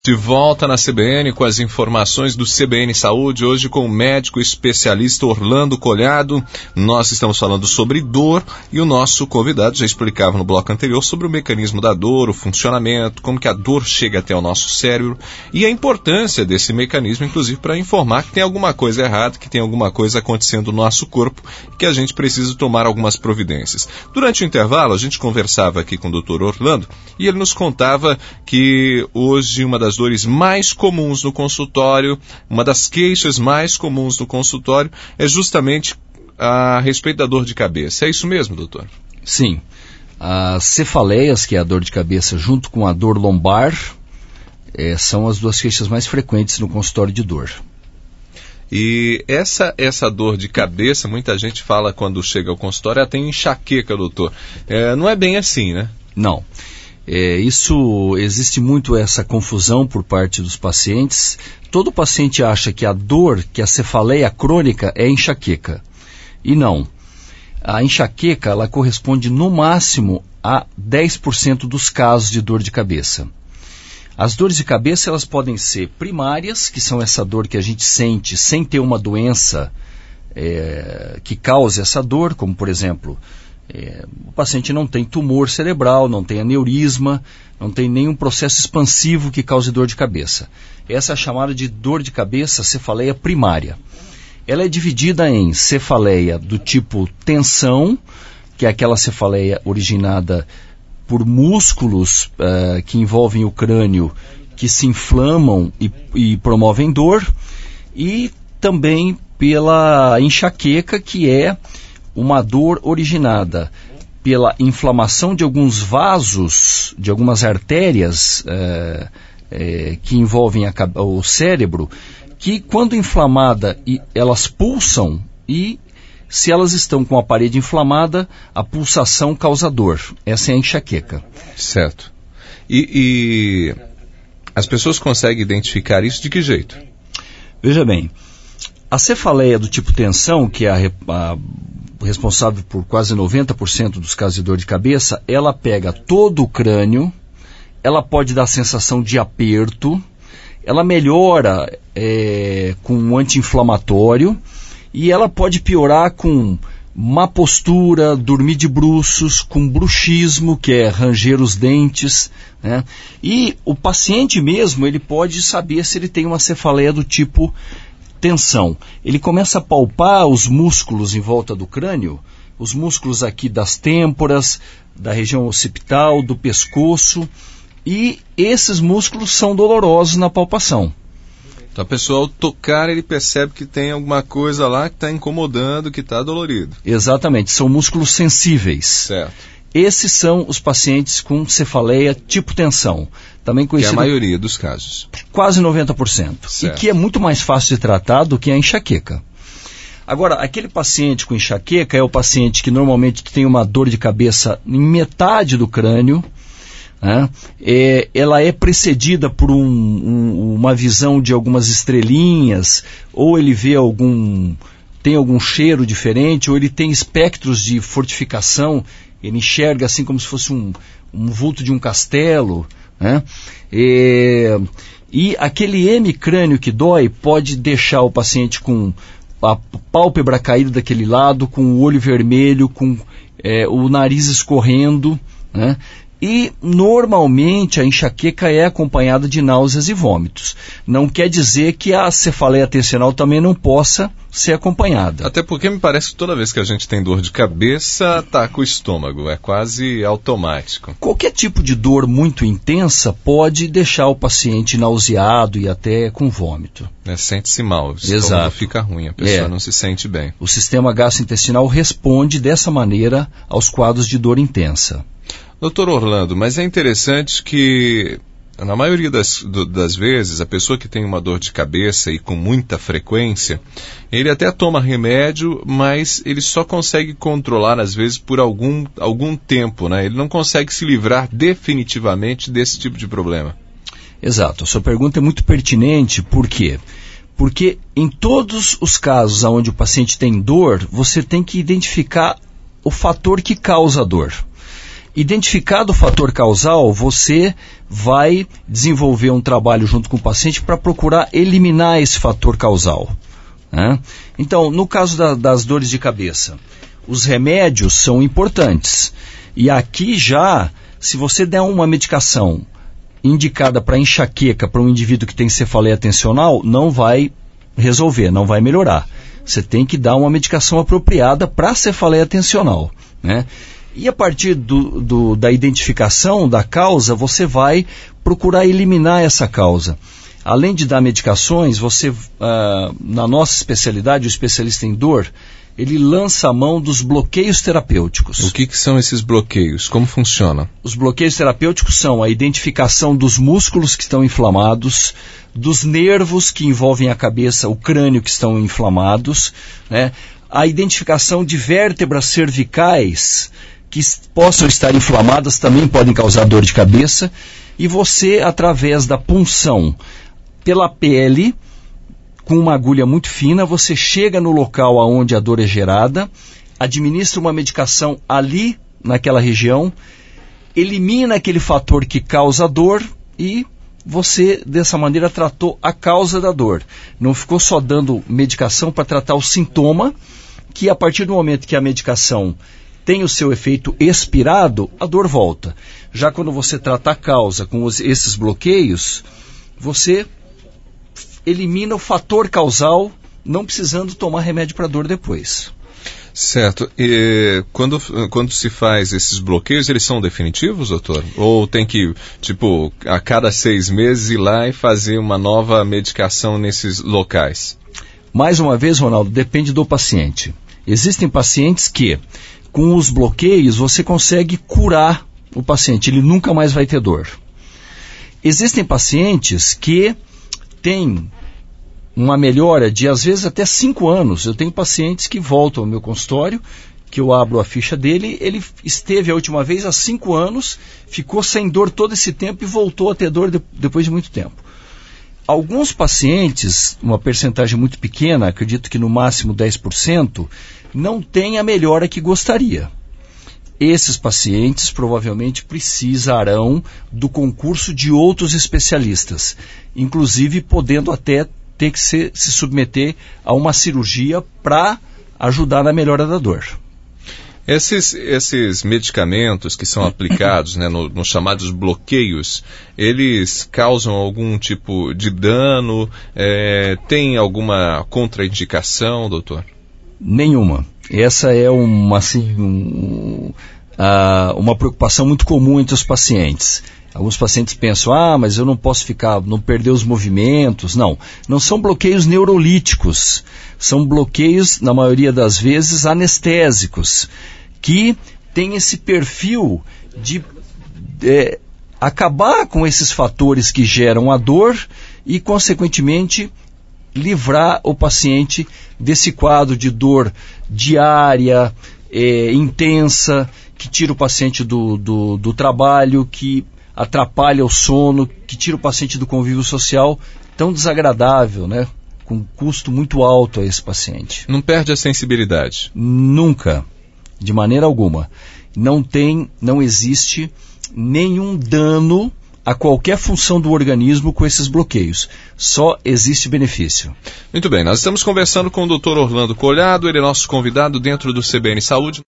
De volta na CBN com as informações do CBN Saúde, hoje com o médico especialista Orlando Collhado. Nós estamos falando sobre dor e o nosso convidado já explicava no bloco anterior sobre o mecanismo da dor, o funcionamento, como que a dor chega até o nosso cérebro e a importância desse mecanismo, inclusive para informar que tem alguma coisa errada, que tem alguma coisa acontecendo no nosso corpo, que a gente precisa tomar algumas providências. Durante o intervalo, a gente conversava aqui com o Dr. Orlando e ele nos contava que hoje uma das dores mais comuns no consultório, uma das queixas mais comuns no consultório é justamente a respeito da dor de cabeça. É isso mesmo, doutor? Sim. As cefaleias, que é a dor de cabeça, junto com a dor lombar, são as duas queixas mais frequentes no consultório de dor. E essa dor de cabeça, muita gente fala quando chega ao consultório, tem enxaqueca, doutor. Não é bem assim, né? Não. Existe muito essa confusão por parte dos pacientes. Todo paciente acha que a dor, que a cefaleia crônica é enxaqueca. E não. A enxaqueca, ela corresponde no máximo a 10% dos casos de dor de cabeça. As dores de cabeça, elas podem ser primárias, que são essa dor que a gente sente sem ter uma doença que cause essa dor, como por exemplo, o paciente não tem tumor cerebral, não tem aneurisma, não tem nenhum processo expansivo que cause dor de cabeça. Essa é a chamada de dor de cabeça, cefaleia primária. Ela é dividida em cefaleia do tipo tensão, que é aquela cefaleia originada por músculos que envolvem o crânio, que se inflamam e promovem dor, e também pela enxaqueca, que é uma dor originada pela inflamação de alguns vasos, de algumas artérias que envolvem o cérebro, que quando inflamada elas pulsam e se elas estão com a parede inflamada, a pulsação causa dor. Essa é a enxaqueca. Certo. E as pessoas conseguem identificar isso de que jeito? Veja bem, a cefaleia do tipo tensão, que é a responsável por quase 90% dos casos de dor de cabeça, ela pega todo o crânio, ela pode dar sensação de aperto, ela melhora com um anti-inflamatório, e ela pode piorar com má postura, dormir de bruços, com bruxismo, que é ranger os dentes, né? E o paciente mesmo, ele pode saber se ele tem uma cefaleia do tipo tensão. Ele começa a palpar os músculos em volta do crânio, os músculos aqui das têmporas, da região occipital, do pescoço, e esses músculos são dolorosos na palpação. Então a pessoa, ao tocar, ele percebe que tem alguma coisa lá que está incomodando, que está dolorido. Exatamente, são músculos sensíveis. Certo. Esses são os pacientes com cefaleia tipo tensão, também conhecido... Que é a maioria dos casos. Quase 90%. Certo. E que é muito mais fácil de tratar do que a enxaqueca. Agora, aquele paciente com enxaqueca é o paciente que normalmente tem uma dor de cabeça em metade do crânio, né? Ela é precedida por uma visão de algumas estrelinhas, ou ele vê tem algum cheiro diferente, ou ele tem espectros de fortificação, ele enxerga assim como se fosse um vulto de um castelo, né? E aquele hemicrânio que dói pode deixar o paciente com a pálpebra caída daquele lado, com o olho vermelho, com o nariz escorrendo, né? E, normalmente, a enxaqueca é acompanhada de náuseas e vômitos. Não quer dizer que a cefaleia tensional também não possa ser acompanhada. Até porque me parece que toda vez que a gente tem dor de cabeça, ataca o estômago. É quase automático. Qualquer tipo de dor muito intensa pode deixar o paciente nauseado e até com vômito. Sente-se mal, o estômago fica ruim, a pessoa não se sente bem. O sistema gastrointestinal responde dessa maneira aos quadros de dor intensa. Doutor Orlando, mas é interessante que, na maioria das vezes, a pessoa que tem uma dor de cabeça e com muita frequência, ele até toma remédio, mas ele só consegue controlar, às vezes, por algum tempo, né? Ele não consegue se livrar definitivamente desse tipo de problema. Exato. A sua pergunta é muito pertinente. Por quê? Porque em todos os casos onde o paciente tem dor, você tem que identificar o fator que causa a dor. Identificado o fator causal, você vai desenvolver um trabalho junto com o paciente para procurar eliminar esse fator causal, né? Então, no caso das dores de cabeça, os remédios são importantes. E aqui já, se você der uma medicação indicada para enxaqueca para um indivíduo que tem cefaleia tensional, não vai resolver, não vai melhorar. Você tem que dar uma medicação apropriada para a cefaleia tensional, né? E a partir da identificação da causa, você vai procurar eliminar essa causa. Além de dar medicações, você, na nossa especialidade, o especialista em dor, ele lança a mão dos bloqueios terapêuticos. O que são esses bloqueios? Como funciona? Os bloqueios terapêuticos são a identificação dos músculos que estão inflamados, dos nervos que envolvem a cabeça, o crânio que estão inflamados, né? A identificação de vértebras cervicais que possam estar inflamadas também podem causar dor de cabeça. E você, através da punção pela pele, com uma agulha muito fina, você chega no local onde a dor é gerada, administra uma medicação ali, naquela região, elimina aquele fator que causa a dor e você, dessa maneira, tratou a causa da dor. Não ficou só dando medicação para tratar o sintoma, que a partir do momento que a medicação tem o seu efeito expirado, a dor volta. Já quando você trata a causa com esses bloqueios, você elimina o fator causal, não precisando tomar remédio para dor depois. Certo. E quando se faz esses bloqueios, eles são definitivos, doutor? Ou tem que, a cada 6 meses ir lá e fazer uma nova medicação nesses locais? Mais uma vez, Ronaldo, depende do paciente. Existem pacientes que, com os bloqueios, você consegue curar o paciente, ele nunca mais vai ter dor. Existem pacientes que têm uma melhora de, às vezes, até 5 anos. Eu tenho pacientes que voltam ao meu consultório, que eu abro a ficha dele, ele esteve a última vez há 5 anos, ficou sem dor todo esse tempo e voltou a ter dor depois de muito tempo. Alguns pacientes, uma percentagem muito pequena, acredito que no máximo 10%, não têm a melhora que gostaria. Esses pacientes provavelmente precisarão do concurso de outros especialistas, inclusive podendo até ter que se submeter a uma cirurgia para ajudar na melhora da dor. Esses medicamentos que são aplicados, né, nos chamados bloqueios, eles causam algum tipo de dano? Tem alguma contraindicação, doutor? Nenhuma. Essa é uma preocupação muito comum entre os pacientes. Alguns pacientes pensam, mas eu não posso não perder os movimentos. Não são bloqueios neurolíticos. São bloqueios, na maioria das vezes, anestésicos, que têm esse perfil de acabar com esses fatores que geram a dor e, consequentemente, livrar o paciente desse quadro de dor diária, intensa, que tira o paciente do trabalho, que atrapalha o sono, que tira o paciente do convívio social, tão desagradável, né? Com custo muito alto a esse paciente. Não perde a sensibilidade? Nunca, de maneira alguma. Não existe nenhum dano a qualquer função do organismo com esses bloqueios. Só existe benefício. Muito bem, nós estamos conversando com o Dr. Orlando Collado, ele é nosso convidado dentro do CBN Saúde.